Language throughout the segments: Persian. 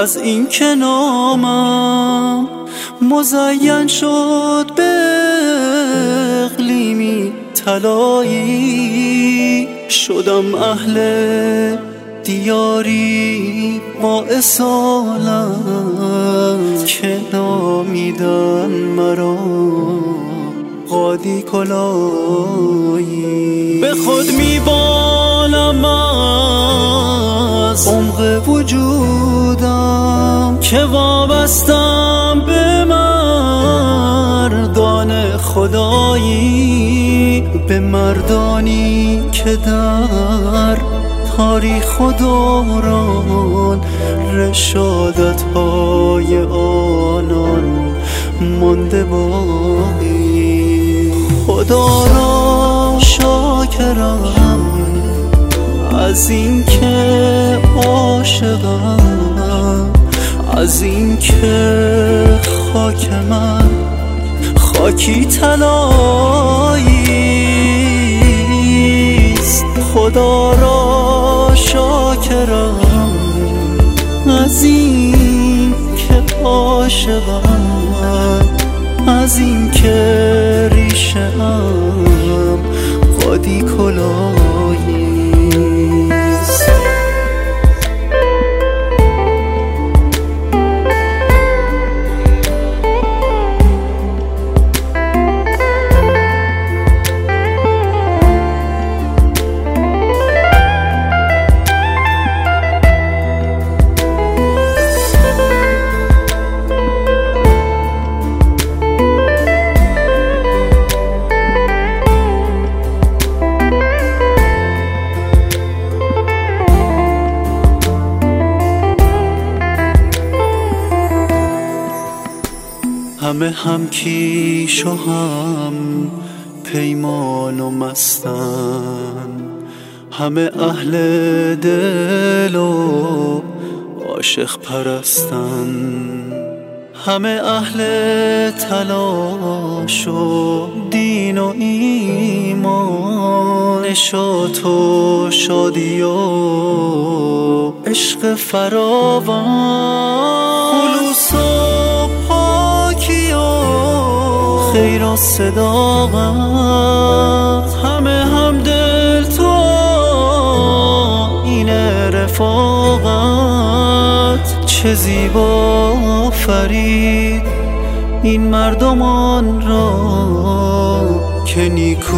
از این که نامم مزین شد به اقلیمی طلایی، شدم اهل دیاری با اصالت که نامیدن مرا قاضی کلایی. به خود میبالم از عمق وجودم که وابستم به مردان خدایی، به مردانی که در تاریخ و دوران رشادت‌های آنان مانده باقی. خدا را شاکرم از این که عاشقم، از این که خاک من خاکی طلاییست. خدا را شاکرم از این که عاشقم، از این که ریشه‌ام قاضی کلاییست. همه هم کیش و هم پیمان و مستن، همه اهل دل و عاشق پرستن، همه اهل تلاش و دین و ایمان، نشاط و شادی و عشق فراوان، خلوص و خیر و صداقت، همه هم دل تو این رفاقت. چه زیبا فرید این مردمان را که نیکو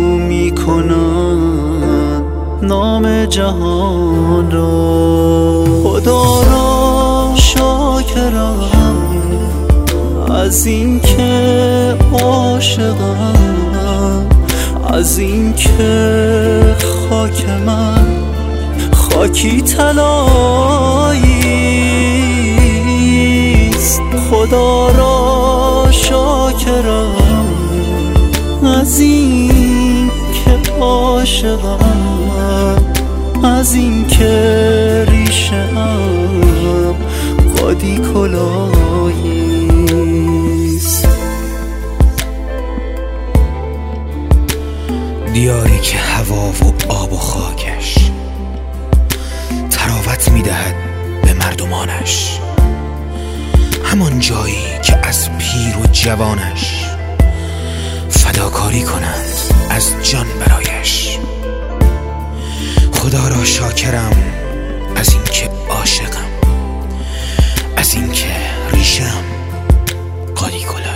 میکنن نام جهان را. خدا را شاکرم از این که عاشقم، از این که خاک من خاکی طلاییست. خدا را شاکرم از این که عاشقم، از این که ریشه‌ام قاضی کلایی. دیاری که هوا و آب و خاکش تراوت میدهد به مردمانش، همان جایی که از پیر و جوانش فداکاری کنند از جان برایش. خدا را شاکرم از این که عاشقم، از این که ریشم قاضی کلاه.